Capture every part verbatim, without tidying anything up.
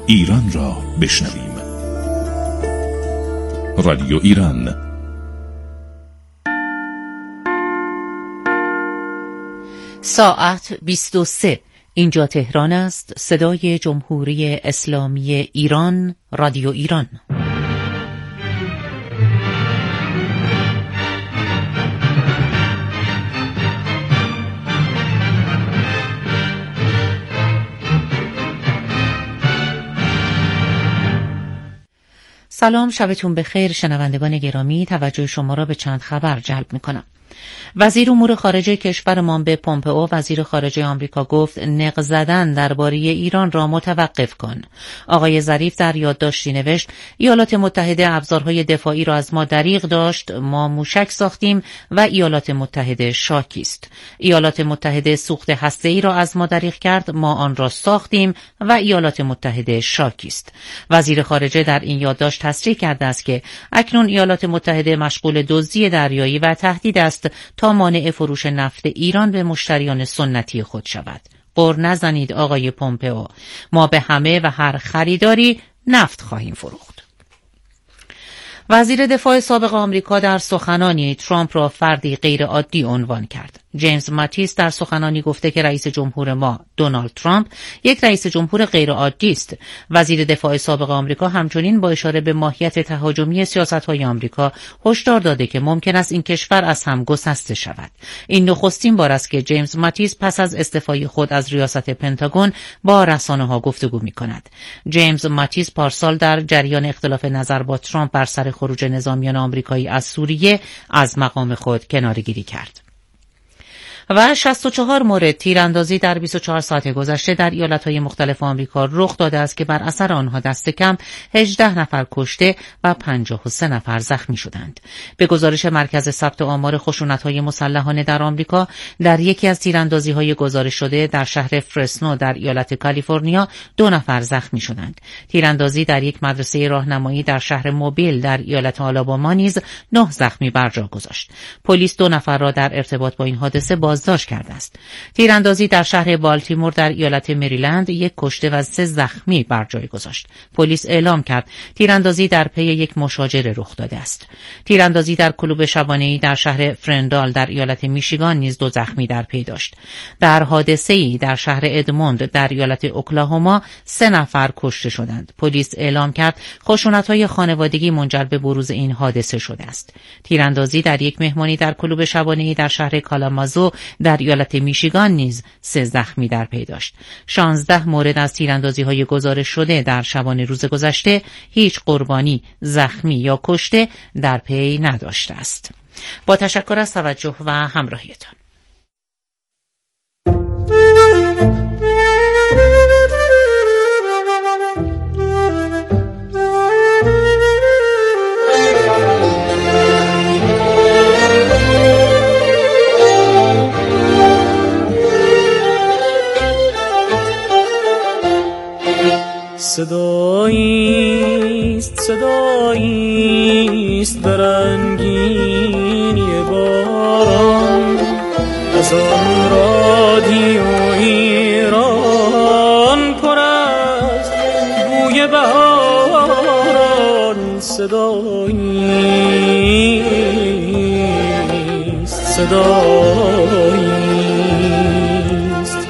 ایران را بشنویم. رادیو ایران. ساعت بیست و سه. اینجا تهران است. صدای جمهوری اسلامی ایران، رادیو ایران. سلام، شبتون بخیر شنوندگان گرامی. توجه شما را به چند خبر جلب می‌کنم. وزیر امور خارجه کشورمان به پومپئو وزیر خارجه آمریکا گفت نق زدن درباره ایران را متوقف کن. آقای ظریف در یادداشتی نوشت ایالات متحده ابزارهای دفاعی را از ما دریغ داشت، ما موشک ساختیم و ایالات متحده شاکی است. ایالات متحده سوخت هسته‌ای را از ما دریغ کرد، ما آن را ساختیم و ایالات متحده شاکی است. وزیر خارجه در این یادداشت تصریح کرده است که اکنون ایالات متحده مشغول دزدی دریایی و تهدید است تا مانع فروش نفت ایران به مشتریان سنتی خود شود. غر نزنید آقای پومپئو، ما به همه و هر خریداری نفت خواهیم فروخت. وزیر دفاع سابق آمریکا در سخنانی ترامپ را فردی غیر عادی عنوان کرد. جیمز ماتیس در سخنانی گفته که رئیس جمهور ما دونالد ترامپ یک رئیس جمهور غیر عادی است. وزیر دفاع سابق آمریکا همچنین با اشاره به ماهیت تهاجمی سیاست‌های آمریکا هشدار داده که ممکن است این کشور از هم گسسته شود. این نخستین بار است که جیمز ماتیس پس از استعفای خود از ریاست پنتاگون با رسانه‌ها گفتگو می‌کند. جیمز ماتیس پارسال در جریان اختلاف نظر با ترامپ بر سر خروج نظامیان آمریکایی از سوریه از مقام خود کناره‌گیری کرد. و شصت و چهار مورد تیراندازی در بیست و چهار ساعت گذشته در ایالت‌های مختلف آمریکا رخ داده است که بر اثر آنها دست کم هجده نفر کشته و پنجاه و سه نفر زخمی شدند. به گزارش مرکز ثبت آمار خشونت‌های مسلحانه در آمریکا، در یکی از تیراندازی‌های گزارش شده در شهر فرسنو در ایالت کالیفرنیا دو نفر زخمی شدند. تیراندازی در یک مدرسه راهنمایی در شهر موبیل در ایالت آلاباما نیز نه زخمی بر جا گذاشت. پلیس دو نفر را در ارتباط با این حادثه باز داشت کرده است. تیراندازی در شهر بالتیمور در ایالت مریلند یک کشته و سه زخمی بر جای گذاشت. پلیس اعلام کرد تیراندازی در پی یک مشاجره رخ داده است. تیراندازی در کلوب شبانه‌ای در شهر فرندال در ایالت میشیگان نیز دو زخمی در پی داشت. در حادثه‌ای در شهر ادموند در ایالت اوکلاهوما سه نفر کشته شدند. پلیس اعلام کرد خشونت‌های خانوادگی منجر به بروز این حادثه شده است. تیراندازی در یک مهمانی در کلوب شبانه‌ای در شهر کالامازو در ایالت میشیگان نیز سه زخمی در پی داشت. شانزده مورد از تیراندازی‌های گزارش شده در شبانه روز گذشته هیچ قربانی، زخمی یا کشته در پی نداشته است. با تشکر از توجه و همراهیتان. صداییست صداییست برنگینی باران از آن رادیو ایران پر از بوی بهاران. صداییست صداییست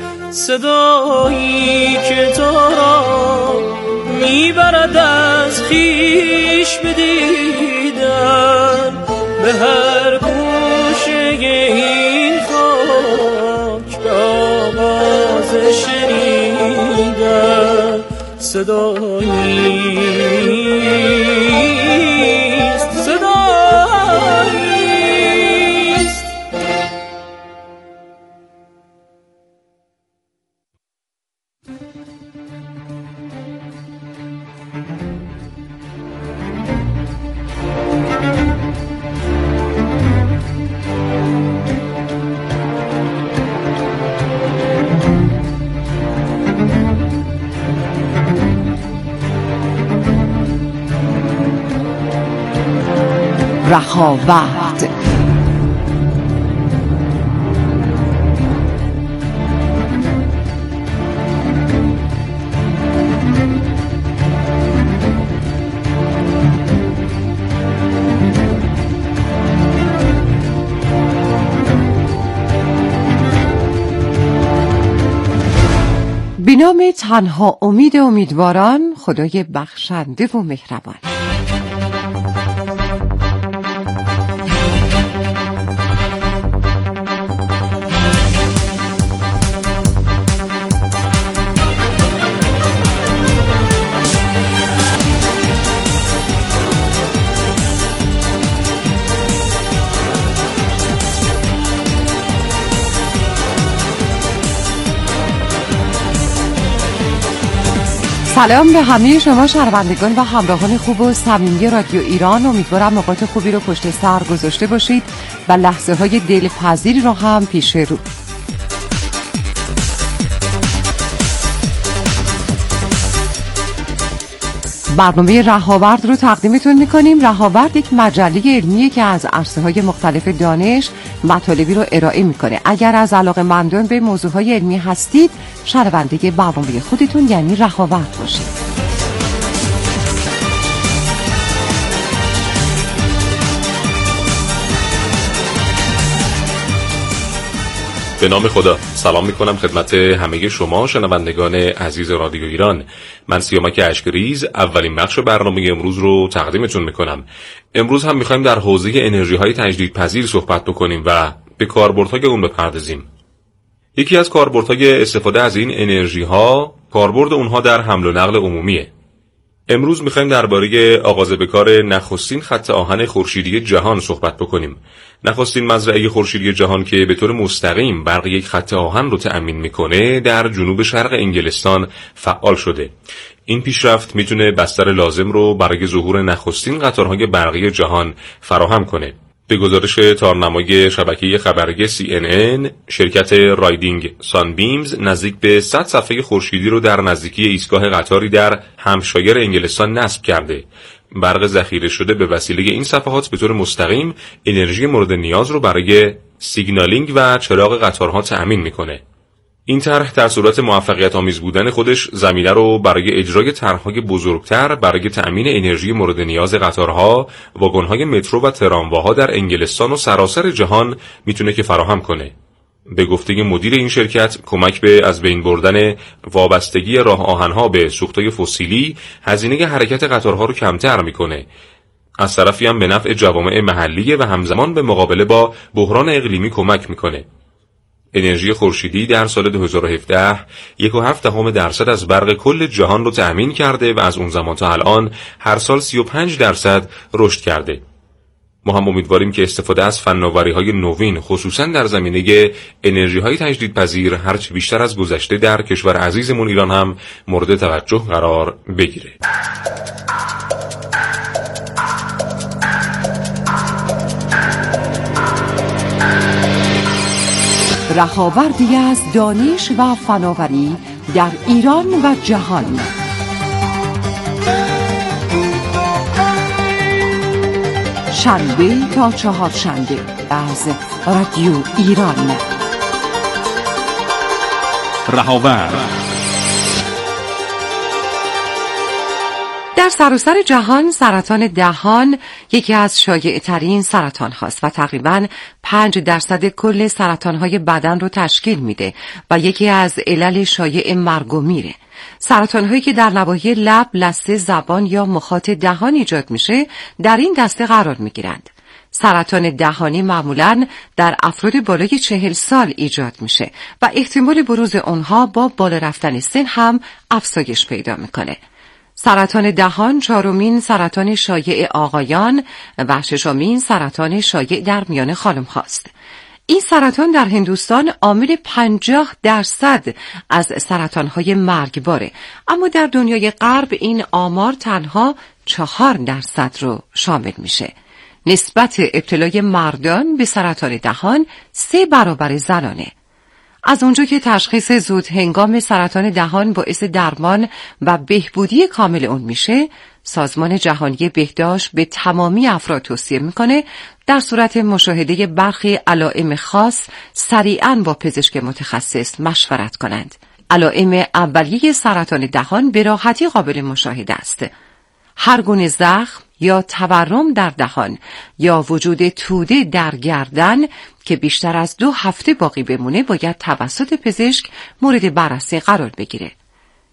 صدایی که تو را میبرد از خویش بدیدن به هر گوشه این خاک به آواز شنیدن. صداییست صداییست رهاورد. نام تنها امید امیدواران، خدای بخشنده و مهربان. سلام به همه شما شنوندگان و همراهان خوب و صمیمی رادیو ایران. امیدوارم اوقات خوبی رو پشت سر گذاشته باشید و لحظه های دلپذیری رو هم پیش رو. برنامه رهاورد رو تقدیمتون میکنیم. رهاورد یک مجله علمیه که از عرصه‌های مختلف دانش مطالبی رو ارائه میکنه. اگر از علاقه‌مندان به موضوعهای علمی هستید، شنونده برنامه خودتون یعنی رهاورد باشید. به نام خدا سلام میکنم خدمت همه شما شنوندگان عزیز رادیو ایران. من سیامک اشکریز اولین بخش برنامه امروز رو تقدیمتون میکنم. امروز هم میخوایم در حوزه انرژی های تجدیدپذیر صحبت بکنیم و به کاربردهای اون بپردازیم. یکی از کاربردهای استفاده از این انرژی ها کاربرد اونها در حمل و نقل عمومیه. امروز میخوایم درباره آغاز به کار نخستین خط آهن خورشیدی جهان صحبت بکنیم. نخستین مزرعه خورشیدی جهان که به طور مستقیم برق یک خط آهن رو تأمین میکنه در جنوب شرق انگلستان فعال شده. این پیشرفت میتونه بستر لازم رو برای ظهور نخستین قطارهای برقی جهان فراهم کنه. به گزارش تارنمای شبکه خبری سی ان ان، شرکت رایدینگ سانبیمز نزدیک به صد صفحه خورشیدی رو در نزدیکی ایستگاه قطاری در همشایر انگلستان نصب کرده. برق ذخیره شده به وسیله این صفحات به طور مستقیم انرژی مورد نیاز رو برای سیگنالینگ و چراغ قطارها تأمین میکنه. این طرح در صورت موفقیت آمیز بودن خودش زمینه رو برای اجرای طرح‌های بزرگتر برای تأمین انرژی مورد نیاز قطارها، واگن‌های مترو و ترامواها در انگلستان و سراسر جهان میتونه که فراهم کنه. به گفته مدیر این شرکت، کمک به از بین بردن وابستگی راه آهن‌ها به سوخت‌های فسیلی هزینه حرکت قطارها رو کمتر میکنه. از طرفی هم به نفع جوامع محلیه و همزمان به مقابله با بحران اقلیمی کمک میکنه. انرژی خورشیدی در سال دو هزار و هفده یک و هفت دهم درصد از برق کل جهان رو تأمین کرده و از اون زمان تا الان هر سال سی و پنج درصد رشد کرده. ما هم امیدواریم که استفاده از فناوری‌های نوین خصوصا در زمینه انرژی‌های تجدیدپذیر هرچه بیشتر از گذشته در کشور عزیزمون ایران هم مورد توجه قرار بگیره. رهاوردی از دانش و فناوری در ایران و جهان. شنبه تا چهارشنبه از رادیو ایران. رهاورد. در سراسر جهان سرطان دهان یکی از شایع‌ترین سرطان هاست و تقریباً پنج درصد کل سرطان های بدن رو تشکیل میده و یکی از علل شایع مرگ و میره. سرطان هایی که در نواحی لب، لثه، زبان یا مخاط دهان ایجاد میشه در این دسته قرار میگیرند. سرطان دهانی معمولاً در افراد بالای چهل سال ایجاد میشه و احتمال بروز اونها با بالا رفتن سن هم افزایش پیدا میکنه. سرطان دهان چهارمین سرطان شایع آقایان و ششمین سرطان شایع در میان خانم هاست. این سرطان در هندوستان عامل پنجاه درصد از سرطان‌های مرگباره، اما در دنیای غرب این آمار تنها چهار درصد رو شامل میشه. نسبت ابتلای مردان به سرطان دهان سه برابر زنانه. از اونجا که تشخیص زود هنگام سرطان دهان باعث درمان و بهبودی کامل اون میشه، سازمان جهانی بهداشت به تمامی افراد توصیه میکنه در صورت مشاهده برخی علائم خاص سریعاً با پزشک متخصص مشورت کنند. علائم اولیه سرطان دهان به راحتی قابل مشاهده است. هر گونه زخم یا تورم در دهان یا وجود توده در گردن که بیشتر از دو هفته باقی بمونه باید توسط پزشک مورد بررسی قرار بگیره.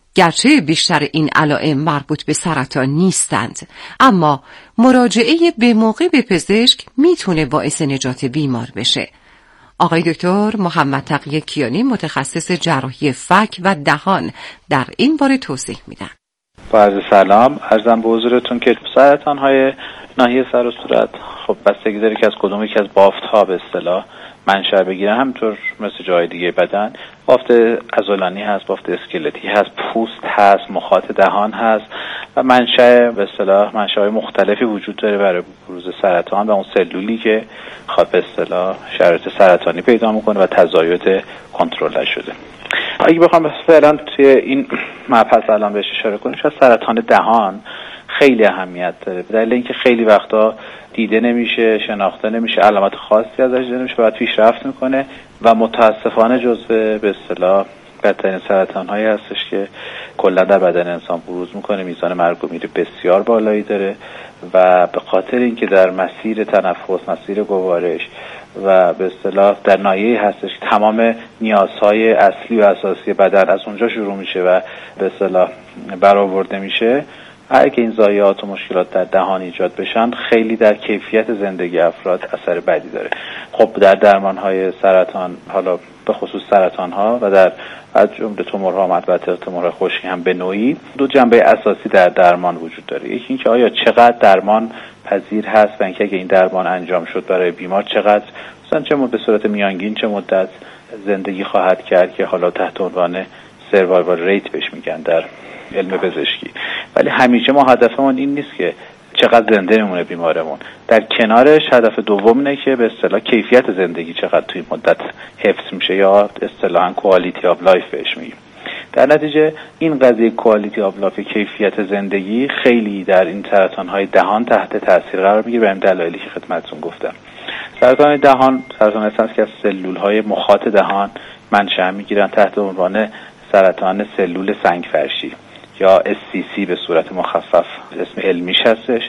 گرچه بیشتر این علائم مربوط به سرطان نیستند، اما مراجعه به موقع به پزشک میتونه باعث نجات بیمار بشه. آقای دکتر محمد تقی کیانی متخصص جراحی فک و دهان در این باره توضیح میدن. با عرض سلام، عرضم به حضورتون که سرطان‌های ناحیه سر و صورت خب بستگی داره که از کدوم یکی از بافت‌ها به اصطلاح منشأ بگیرن. همینطور مثل جای دیگه بدن بافت عضلانی هست، بافت اسکلتی هست، پوست هست، مخاط دهان هست و منشأ به اصطلاح منشأهای مختلفی وجود داره برای بروز سرطان و اون سلولی که خواد به اصطلاح شرایط سرطانی پیدا میکنه و تزاید کنترل نشده. اگه بخوام فعلا توی این مبحث الان بهش اشاره کنیم، شاید سرطان دهان خیلی اهمیت داره، دلیل اینکه خیلی وقتا دیده نمیشه، شناخته نمیشه، علامت خاصی ازش دیده نمیشه، بعد پیشرفت میکنه و متاسفانه جزو به اصطلاح بدترین سرطان‌هایی هستش که کلا در بدن انسان بروز میکنه. میزان مرگ و میر بسیار بالایی داره و به خاطر اینکه در مسیر تنفس، مسیر گوارش و به اصطلاح در ناحیه‌ای هستش که تمام نیازهای اصلی و اساسی بدن از اونجا شروع میشه و به اصطلاح برآورده میشه، اگه این ضایعات و مشکلات در دهان ایجاد بشن خیلی در کیفیت زندگی افراد اثر بدی داره. خب در درمان‌های سرطان، حالا به خصوص سرطان‌ها و در از جمله تومورها و البته تومورهای خشکی هم به نوعی، دو جنبه اساسی در درمان وجود داره. یکی اینکه آیا چقدر درمان پذیر هست و اینکه اگه این درمان انجام شد برای بیمار چقدر مثلا چه مدت به صورت میانگین چه مدت زندگی خواهد کرد که حالا تحت عنوان سروایوال ریت بهش میگن در علم پزشکی. ولی همیشه ما هدفمون این نیست که چقدر زنده میمونه بیمارمون. در کنارش هدف دوم اینه که به اصطلاح کیفیت زندگی چقدر توی مدت حفظ میشه یا اصطلاحاً کوالیتی آف لایف بهش میگیم. در نتیجه این قضیه کوالیتی آف لایف، کیفیت زندگی، خیلی در این سرطان‌های دهان تحت تاثیر قرار میگیره به این دلایلی که خدمتتون گفتم. سرطان دهان سرطان هست که از سلول‌های مخاط دهان منشأ میگیرن تحت عنوان سرطان سلول سنگفرشی یا اس سی سی به صورت مخفف اسم علمیش هستش.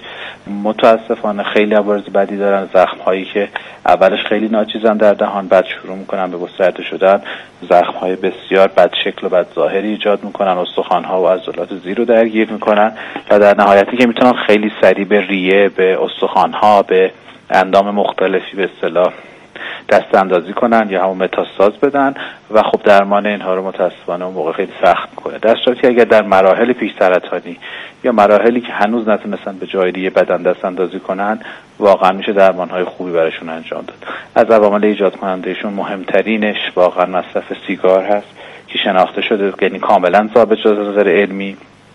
متاسفانه خیلی عوارض بدی دارن، زخم هایی که اولش خیلی ناچیزن در دهان، بعد شروع میکنن به گسترده شدن، زخم های بسیار بد شکل و بد ظاهری ایجاد میکنن، استخوان ها و عضلات زیر رو درگیر میکنن و در نهایتی که میتونن خیلی سریع به ریه، به استخوان ها، به اندام مختلفی به اصطلاح دست اندازی کنن یا همون متاستاز بدن و خب درمان اینها رو متاسفانه اون موقع خیلی سخت میکنه. در صورتی اگر در مراحل پیش سرطانی یا مراحلی که هنوز نتونستن به جای دیگه بدن دست اندازی کنن، واقعا میشه درمانهای خوبی براشون انجام داد. از عوامل ایجاد کنندهشون مهمترینش واقعا مصرف سیگار هست که شناخته شده، یعنی کاملا ثابت شده از نظر علمی.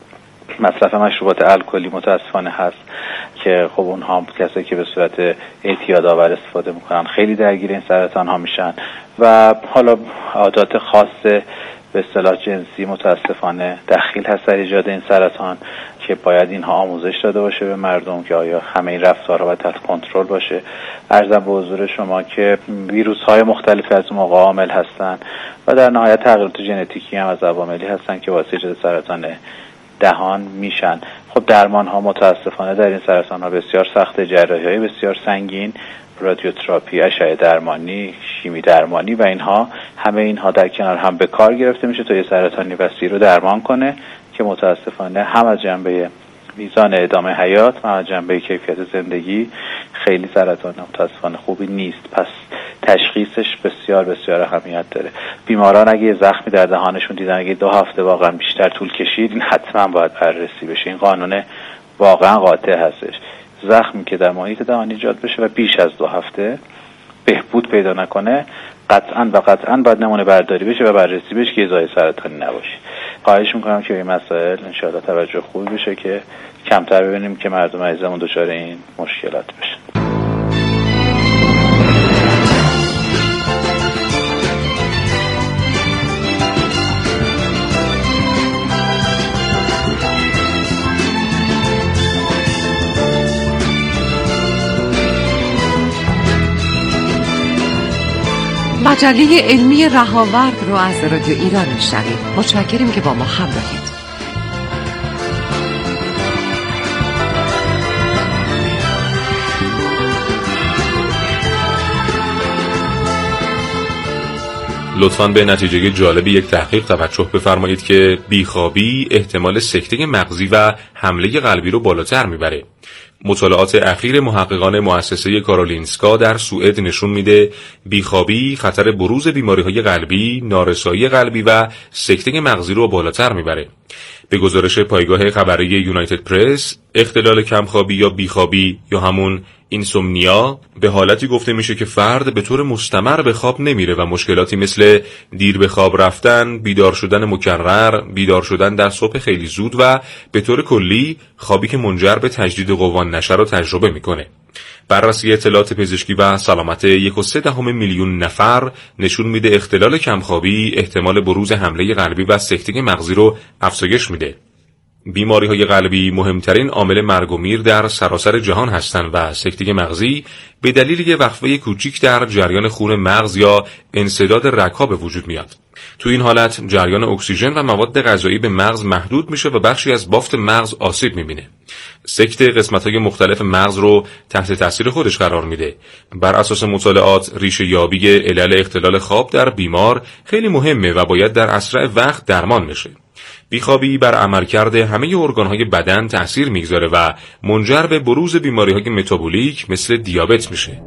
مصرف مشروبات الکلی متاسفانه هست که خب اونها هم کسایی که به صورت اعتیادآور استفاده میکنن خیلی درگیر این سرطان ها میشن و حالا عادات خاص به اصطلاح جنسی متاسفانه دخیل هست در ایجاد این سرطان که باید اینها آموزش داده باشه به مردم که آیا همه این رفتارها باید تحت کنترل باشه. عرضم به حضور شما که ویروس های مختلف از موقع عامل هستن و در نهایت تغییرات ژنتیکی هم از عواملی هستن که باعث ایجاد سرطان دهان میشن. خب درمان ها متاسفانه در این سرطان ها بسیار سخته، جراحی های بسیار سنگین، رادیوتراپی، اشعه درمانی، شیمی درمانی و اینها، همه اینها در کنار هم به کار گرفته میشه تا یه سرطانی وسیع رو درمان کنه که متاسفانه هم از جنبه میزان ادامه حیات و از جنبه کیفیت زندگی خیلی سرطان متاسفانه خوبی نیست. پس تشخیصش بسیار بسیار اهمیت داره. بیماران اگه زخمی در دهانشون دیدن اگه دو هفته واقعا بیشتر طول کشید، این حتما باید بررسی بشه. این قانون واقعا قاطع هستش. زخمی که در محیط دهان ایجاد بشه و بیش از دو هفته بهبود پیدا نکنه، قطعا و قطعا باید نمونه برداری بشه و بررسی بشه که ایضای سرطانی نباشه. خواهش میکنم که این مسائل انشاءالله توجه خوبی بشه که کمتر ببینیم که مردم عزیزمون دچار این مشکلات بشن. مجله علمی رهاورد رو از رادیو ایران میشنوید. متشکریم که با ما همراهید. لطفاً به نتیجه جالب یک تحقیق توجه بفرمایید که بیخوابی احتمال سکته مغزی و حمله قلبی رو بالاتر میبره. مطالعات اخیر محققان مؤسسه کارولینسکا در سوئد نشون میده بیخوابی خطر بروز بیماری‌های قلبی، نارسایی قلبی و سکته مغزی رو بالاتر میبره. به گزارش پایگاه خبری یونایتد پرس، اختلال کمخوابی یا بیخوابی یا همون اینسومنیا به حالتی گفته میشه که فرد به طور مستمر به خواب نمیره و مشکلاتی مثل دیر به خواب رفتن، بیدار شدن مکرر، بیدار شدن در صبح خیلی زود و به طور کلی خوابی که منجر به تجدید قوان نشه رو تجربه میکنه. بررسی اطلاعات پزشکی و سلامت یک و سه دهم میلیون نفر نشون میده اختلال کمخوابی احتمال بروز حمله قلبی و سکته مغزی رو افزایش میده. بیماری‌های قلبی مهمترین عامل مرگ و میر در سراسر جهان هستند و سکته مغزی به دلیل یک وقفه کوچیک در جریان خون مغز یا انسداد رگ‌ها به وجود میاد. تو این حالت جریان اکسیژن و مواد غذایی به مغز محدود میشه و بخشی از بافت مغز آسیب میبینه. سکته قسمت‌های مختلف مغز رو تحت تاثیر خودش قرار میده. بر اساس مطالعات، ریشه یابی علل اختلال خواب در بیمار خیلی مهمه و باید در اسرع وقت درمان بشه. بیخوابی بر عملکرد همه ارگان‌های بدن تأثیر میگذاره و منجر به بروز بیماری‌های متابولیک مثل دیابت میشه.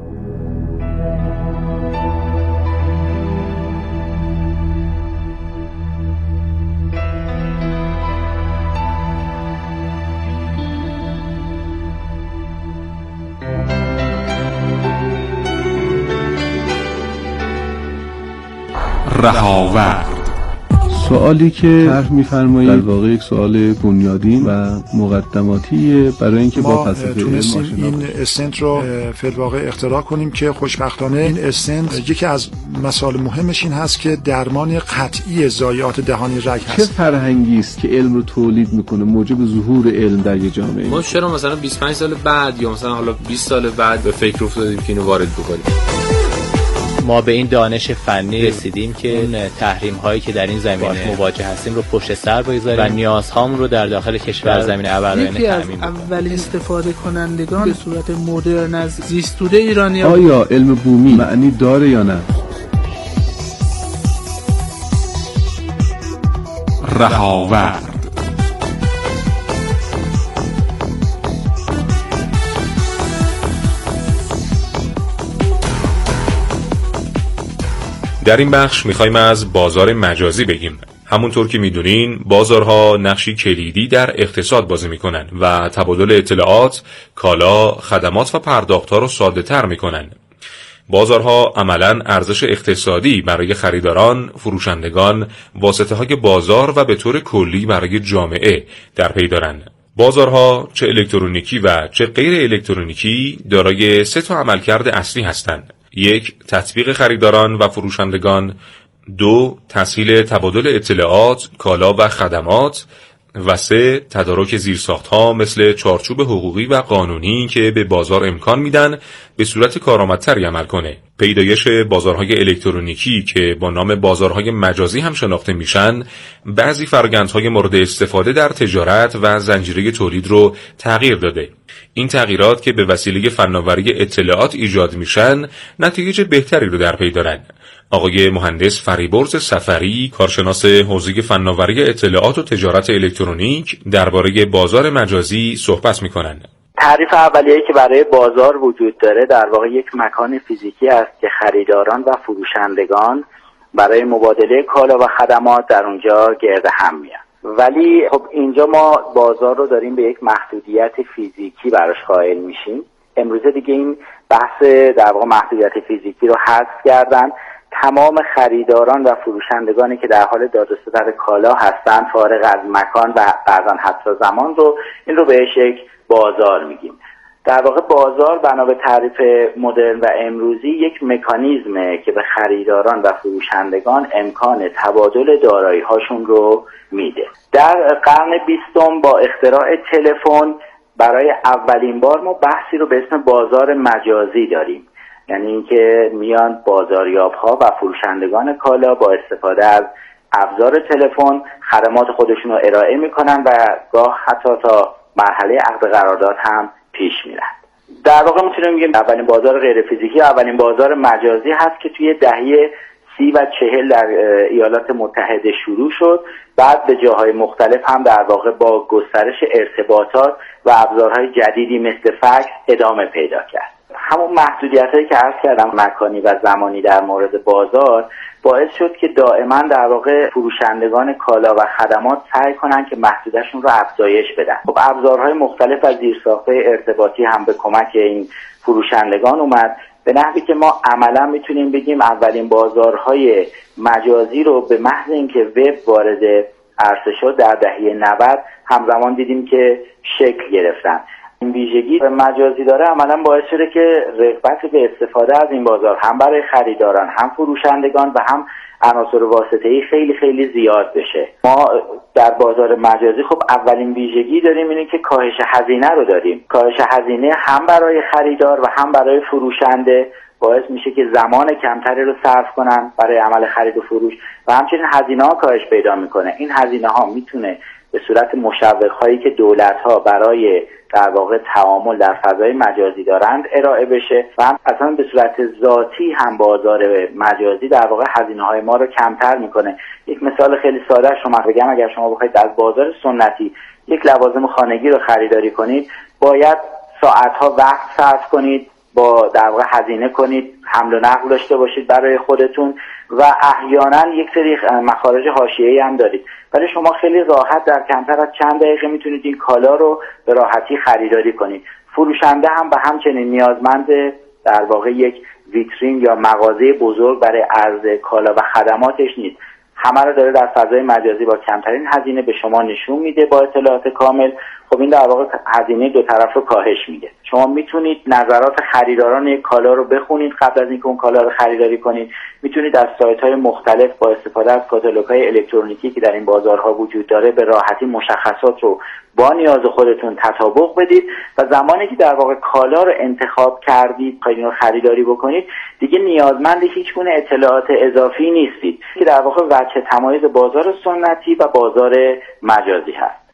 رهاورد. سوالی که طرح می‌فرمایید در واقع یک سوال بنیادین و مقدماتیه برای اینکه با فلسفه علم آشنا این استنت رو فی الواقع اختراع کنیم که خوشبختانه این استنت یکی از مسائل مهمش این هست که درمان قطعی ضایعات دهانی رگ هست. چه فرهنگی است که علم رو تولید میکنه موجب ظهور علم در یک جامعه؟ ما چرا مثلا بیست و پنج سال بعد یا مثلا حالا بیست سال بعد به فکر افتادیم که اینو وارد بکنیم؟ ما به این دانش فنی رسیدیم که اون تحریم هایی که در این زمینه مواجه هستیم رو پشت سر بگذاریم و نیازهامون رو در داخل کشور زمین ابرآینه تامین کنیم. اولین استفاده کنندگان به صورت مدرن از زیستوده ایرانی آیا علم بومی معنی داره یا نه؟ رهاورد. در این بخش میخوایم از بازار مجازی بگیم. همونطور که میدونین بازارها نقشی کلیدی در اقتصاد بازی میکنن و تبادل اطلاعات، کالا، خدمات و پرداخت‌ها رو ساده‌تر میکنن. بازارها عملاً ارزش اقتصادی برای خریداران، فروشندگان، واسطه‌های بازار و به طور کلی برای جامعه در پی دارن. بازارها چه الکترونیکی و چه غیر الکترونیکی دارای سه تا عملکرد اصلی هستند. یک، تطبیق خریداران و فروشندگان. دو، تسهیل تبادل اطلاعات، کالا و خدمات. و سه، تدارک زیرساخت‌ها مثل چارچوب حقوقی و قانونی که به بازار امکان میدن به صورت کارآمدتری عمل کنه. پیدایش بازارهای الکترونیکی که با نام بازارهای مجازی هم شناخته میشن، بعضی فرآیندهای مورد استفاده در تجارت و زنجیره تولید رو تغییر داده. این تغییرات که به وسیله فناوری اطلاعات ایجاد میشن، نتایج بهتری رو در پی دارن. آقای مهندس فریبرز سفری، کارشناس حوزه فناوری اطلاعات و تجارت الکترونیک، درباره بازار مجازی صحبت میکنن. تعریف اولیه‌ای که برای بازار وجود داره در واقع یک مکان فیزیکی است که خریداران و فروشندگان برای مبادله کالا و خدمات در اونجا گرد هم میان. ولی خب اینجا ما بازار رو داریم به یک محدودیت فیزیکی براش قائل میشیم. امروزه دیگه این بحث در واقع محدودیت فیزیکی رو حذف کردن. تمام خریداران و فروشندگانی که در حال داد و ستد کالا هستند، فارغ از مکان و بعضا حتی زمان، رو این رو بهش یک بازار میگیم. در واقع بازار بنا به تعریف مدرن و امروزی یک مکانیزمه که به خریداران و فروشندگان امکان تبادل دارایی هاشون رو میده. در قرن بیستم با اختراع تلفن برای اولین بار ما بحثی رو به اسم بازار مجازی داریم. یعنی اینکه میان بازاریاب‌ها و فروشندگان کالا با استفاده از ابزار تلفن خدمات خودشون رو ارائه میکنن و گاه حتی تا مرحله عقد قرارداد هم پیش میرن. در واقع میتونیم بگیم اولین بازار غیر فیزیکی اولین بازار مجازی هست که توی دهه سی و چهل در ایالات متحده شروع شد، بعد به جاهای مختلف هم در واقع با گسترش ارتباطات و ابزارهای جدیدی مثل فکس ادامه پیدا کرد. همون محدودیت‌هایی که عرض کردم مکانی و زمانی در مورد بازار باعث شد که دائما در واقع فروشندگان کالا و خدمات سعی کنن که محدودشون رو افزایش بدن. خب ابزارهای مختلف از زیرساخت‌های ارتباطی هم به کمک این فروشندگان اومد، به نحوی که ما عملا میتونیم بگیم اولین بازارهای مجازی رو به محض اینکه وب وارد عرصه شد در دهه نود همزمان دیدیم که شکل گرفتن. این ویژگی مجازی داره عملا باعث شده که رغبت به استفاده از این بازار هم برای خریداران هم فروشندگان و هم عناصر واسطه‌ای خیلی خیلی زیاد بشه. ما در بازار مجازی خب اولین ویژگی داریم اینه که کاهش هزینه رو داریم. کاهش هزینه هم برای خریدار و هم برای فروشنده باعث میشه که زمان کمتری رو صرف کنن برای عمل خرید و فروش و همچنین هزینه ها کاهش پیدا میکنه. این هزینه ها میتونه به صورت مشوق هایی که دولت ها برای در واقع تعامل در فضای مجازی دارند ارائه بشه و هم اصلا به صورت ذاتی هم بازار مجازی در واقع هزینه های ما رو کمتر میکنه. یک مثال خیلی ساده شما بگم، اگر شما بخواید از بازار سنتی یک لوازم خانگی رو خریداری کنید باید ساعتها وقت صرف کنید، با در واقع هزینه کنید، حمل و نقل داشته باشید برای خودتون و احیانا یک سری مخارج حاشیه‌ای هم دارید. ولی شما خیلی راحت در کمتر از چند دقیقه میتونید این کالا رو به راحتی خریداری کنید. فروشنده هم به همچنین نیازمند در واقع یک ویترین یا مغازه بزرگ برای عرض کالا و خدماتش نیست. همه رو داره در فضای مجازی با کمترین هزینه به شما نشون میده با اطلاعات کامل. خب این در واقع هزینه دو طرف رو کاهش میده. شما میتونید نظرات خریداران یک کالا رو بخونید قبل از اینکه اون کالا رو خریداری کنید. میتونید از سایت‌های مختلف با استفاده از کاتالوگ‌های الکترونیکی که در این بازارها وجود داره به راحتی مشخصات رو با نیاز خودتون تطابق بدید و زمانی که در واقع کالا رو انتخاب کردید خواهید رو خریداری بکنید دیگه نیازمند هیچ گونه اطلاعات اضافی نیستید که در واقع وجه تمایز بازار سنتی و بازار مجازی هست.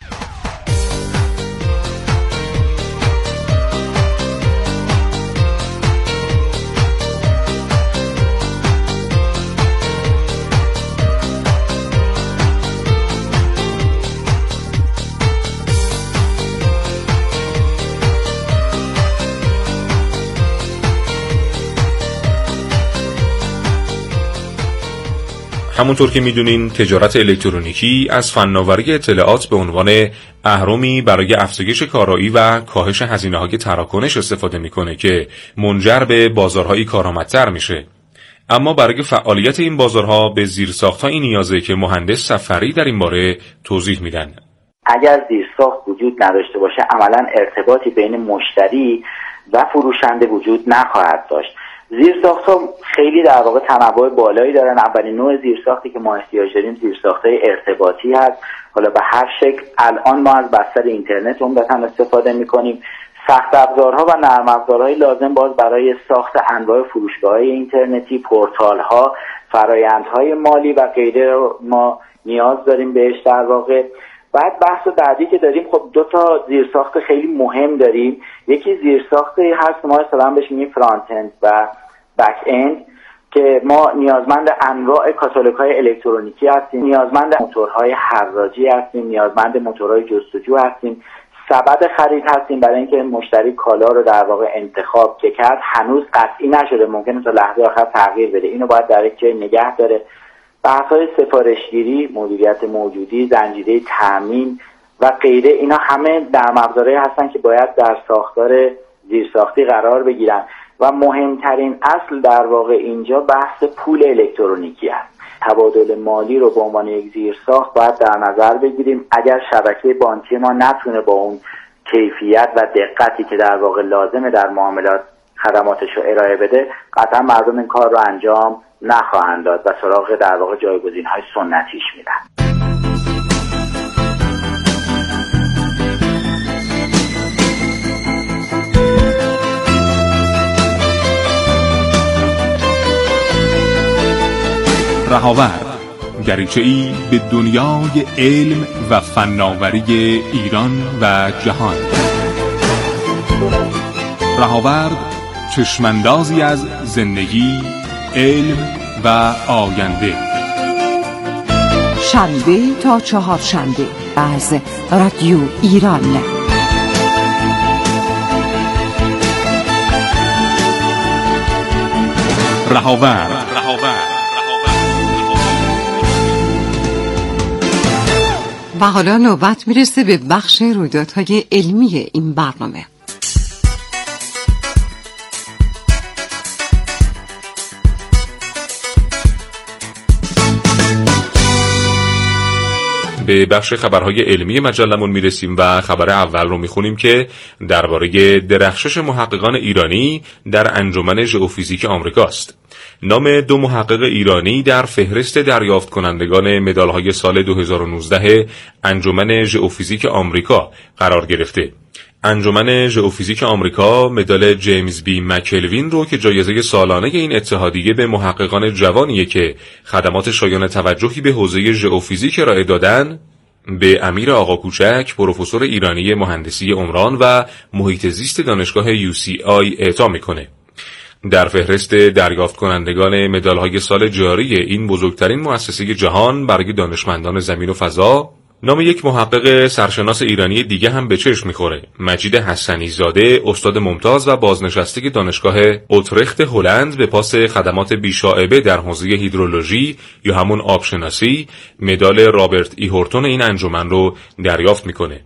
همونطور که میدونین تجارت الکترونیکی از فناوری اطلاعات به عنوان اهرمی برای افزایش کارایی و کاهش هزینه‌های تراکنش استفاده میکنه که منجر به بازارهای کارآمدتر میشه. اما برای فعالیت این بازارها به زیرساخت‌هایی نیازه که مهندس سفری در این باره توضیح میدن. اگر زیرساخت وجود نداشته باشه عملاً ارتباطی بین مشتری و فروشنده وجود نخواهد داشت. زیرساخت‌ها خیلی در واقع تنوع بالایی دارن. اولین نوع زیرساختی که ما احتیاج داریم زیرساخت‌های ارتباطی هست. حالا به هر شکل الان ما از بستر اینترنت عمدتاً استفاده می‌کنیم. سخت افزارها و نرم افزارهای لازم باز برای ساخت انواع فروشگاه‌های اینترنتی، پورتال‌ها، فرآیندهای مالی و غیره ما نیاز داریم بهش در واقع. بعد بحث بعدی که داریم خب دو تا زیرساخت خیلی مهم داریم. یکی زیرساختی هست ما اصطلاحاً بهش میگیم فرانت اند و بک اند که ما نیازمند انواع کاتالوگ‌های الکترونیکی هستیم، نیازمند موتورهای حراجی هستیم، نیازمند موتورهای جستجو هستیم، سبد خرید هستیم برای اینکه مشتری کالا رو در واقع انتخاب که کرد هنوز قطعی نشده، ممکنه تا لحظه آخر تغییر بده، اینو باید در یک جای نگه داره. بحث‌های سفارشگیری، مدیریت موجودی، زنجیره تامین و غیره اینا همه نرم افزارهایی هستن که باید در ساختار زیرساختی قرار بگیرن و مهمترین اصل در واقع اینجا بحث پول الکترونیکی است. تبادل مالی رو به عنوان یک زیرساخت باید در نظر بگیریم. اگر شبکه بانکی ما نتونه با اون کیفیت و دقتی که در واقع لازمه در معاملات خدماتش رو ارائه بده قطعا مردم این کار رو انجام نخواهند داد و سراغ در واقع جایگزین‌های سنتیش میرن. رهاور دریچه‌ای به دنیای علم و فناوری ایران و جهان. رهاورد چشماندازی از زندگی، علم و آینده. شنبه تا چهارشنبه از رادیو ایران. رهاور. و حالا نوبت میرسه به بخش رویدادهای علمی این برنامه. به بخش خبرهای علمی مجلمون میرسیم و خبر اول رو میخونیم که درباره درخشش محققان ایرانی در انجمن ژئوفیزیک آمریکاست. نام دو محقق ایرانی در فهرست دریافت کنندگان مدال‌های سال دو هزار و نوزده انجمن ژئوفیزیک آمریکا قرار گرفته. انجمن ژئوفیزیک آمریکا مدال جیمز بی مکلوین رو که جایزه سالانه این اتحادیه به محققان جوانیه که خدمات شایان توجهی به حوزه ژئوفیزیک ارائه دادن، به امیر آقا کوچک، پروفسور ایرانی مهندسی عمران و محیط زیست دانشگاه یو سی آی اعطا میکنه. در فهرست دریافت کنندگان مدال‌های سال جاری این بزرگترین مؤسسه جهان برای دانشمندان زمین و فضا، نام یک محقق سرشناس ایرانی دیگه هم به چشم میخوره. مجید حسنی زاده، استاد ممتاز و بازنشسته دانشگاه اوترخت هلند، به پاس خدمات بیشائبه در حوزه هیدرولوژی یا همون آبشناسی، مدال رابرت ای هورتون این انجمن رو دریافت میکنه.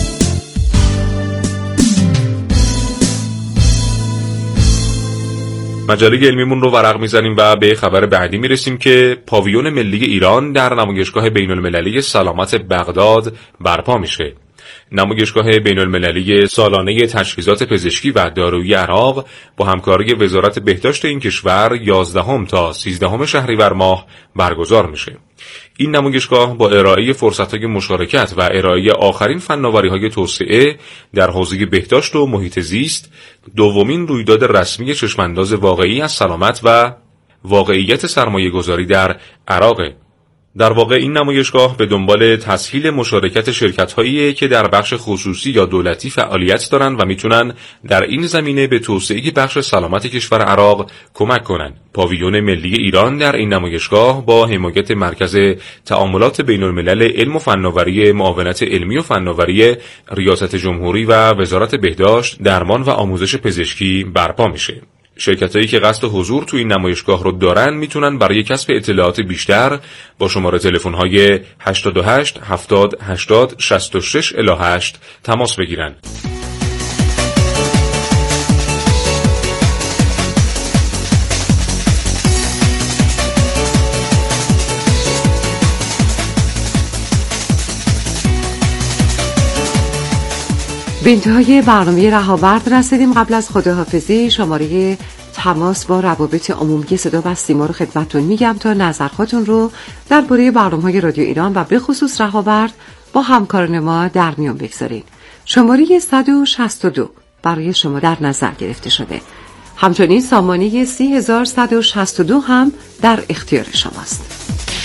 مجله علمیمون رو ورق میزنیم و به خبر بعدی میرسیم که پاویون ملی ایران در نمایشگاه بین المللی سلامت بغداد برپا میشه. نمایشگاه بین المللی سالانه تجهیزات پزشکی و دارویی عراق با همکاری وزارت بهداشت این کشور یازدهم تا سیزدهم شهریور ماه برگزار میشه. این نمایشگاه با ارائه فرصت‌های مشارکت و ارائه آخرین فناوری‌های توسعه در حوزه بهداشت و محیط زیست، دومین رویداد رسمی چشمانداز واقعی از سلامت و واقعیت سرمایه‌گذاری در عراق. در واقع این نمایشگاه به دنبال تسهیل مشارکت شرکت‌هایی که در بخش خصوصی یا دولتی فعالیت دارن و میتونن در این زمینه به توسعه بخش سلامت کشور عراق کمک کنن. پاویون ملی ایران در این نمایشگاه با حمایت مرکز تعاملات بین الملل علم و فناوری معاونت علمی و فناوری ریاست جمهوری و وزارت بهداشت، درمان و آموزش پزشکی برپا میشه. شرکتایی که قصد حضور توی این نمایشگاه رو دارن میتونن برای کسب اطلاعات بیشتر با شماره تلفن‌های هشتاد و هشت هفتاد هشتاد شصت و شش الی هشت تماس بگیرن. به انتهای برنامه رهاورد رسیدیم. قبل از خداحافظی شماره تماس با روابط عمومی صدا و سیما رو خدمتتون میگم تا نظراتتون رو درباره برنامه‌های رادیو ایران و به خصوص رهاورد با همکاران ما در میان بگذارید. شماره صد و شصت و دو برای شما در نظر گرفته شده. همچنین سامانه سی هزار صد و شصت و دو هم در اختیار شماست.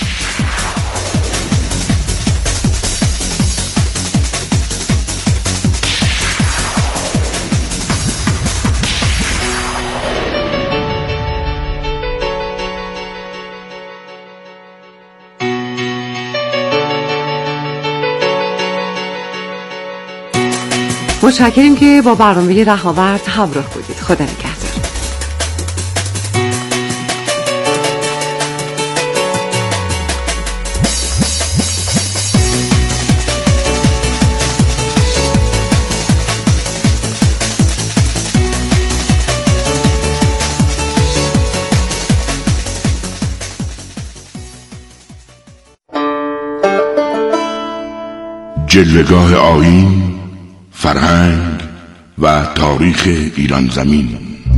متشکریم که با برنامه رهاورد همراه بودید. خدا نگهدار. جلوه‌گاه آیین، فرهنگ و تاریخ ایران زمین.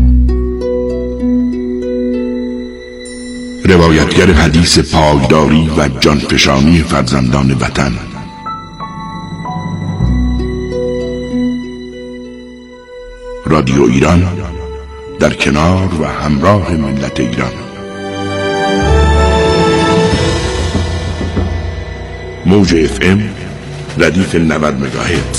روایتگر حدیث پایداری و جانفشانی فرزندان وطن. رادیو ایران در کنار و همراه ملت ایران. موج اف ام ردیف نود مگاهرتز.